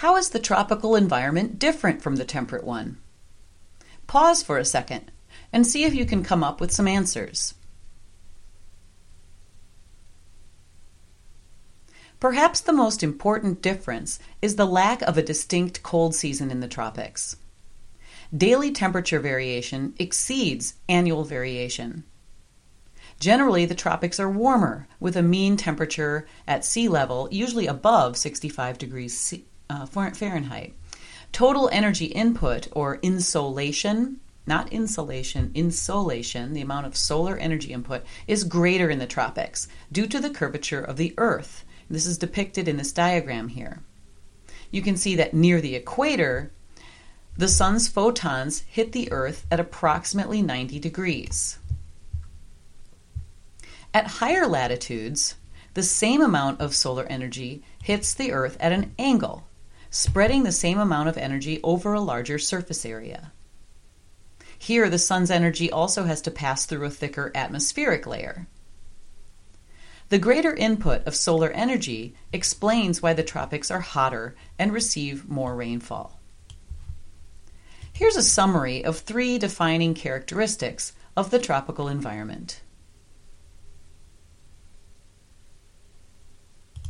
How is the tropical environment different from the temperate one? Pause for a second and see if you can come up with some answers. Perhaps the most important difference is the lack of a distinct cold season in the tropics. Daily temperature variation exceeds annual variation. Generally, the tropics are warmer, with a mean temperature at sea level usually above 65 degrees Fahrenheit. Total energy input, or insolation, not insulation, insolation, the amount of solar energy input, is greater in the tropics due to the curvature of the Earth. This is depicted in this diagram here. You can see that near the equator, the sun's photons hit the Earth at approximately 90 degrees. At higher latitudes, the same amount of solar energy hits the Earth at an angle, spreading the same amount of energy over a larger surface area. Here, the sun's energy also has to pass through a thicker atmospheric layer. The greater input of solar energy explains why the tropics are hotter and receive more rainfall. Here's a summary of 3 defining characteristics of the tropical environment.